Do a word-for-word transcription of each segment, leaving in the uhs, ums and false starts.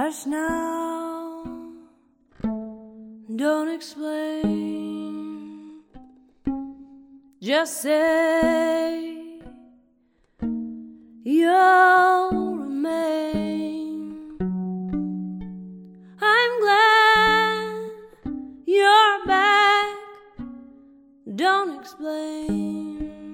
Hush now, don't explain, just say you'll remain. I'm glad you're back, don't explain.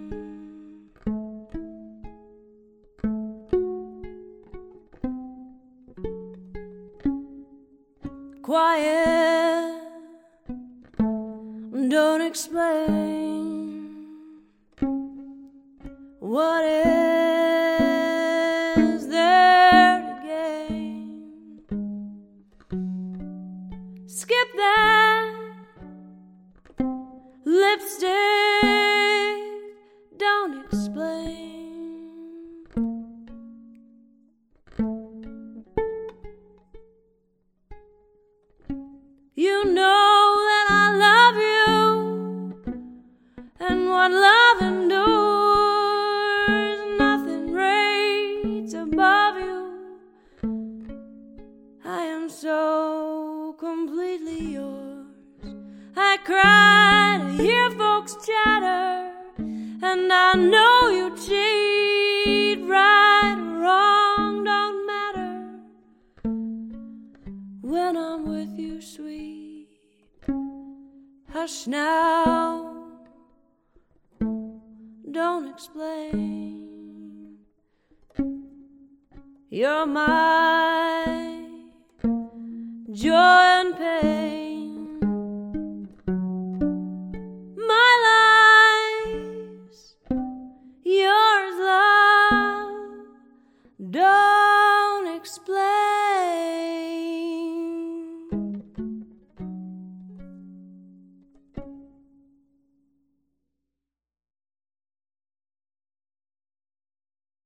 Quiet, don't explain. What is there to gain? Skip that lipstick, don't explain. You know that I love you, and what love endures, nothing rates above you. I am so completely yours. I cry to hear folks chatter, and I know you cheat. Right or wrong don't matter when I'm with you, sweet. Hush now, don't explain. You're my joy and pain. My life's yours, love, don't explain.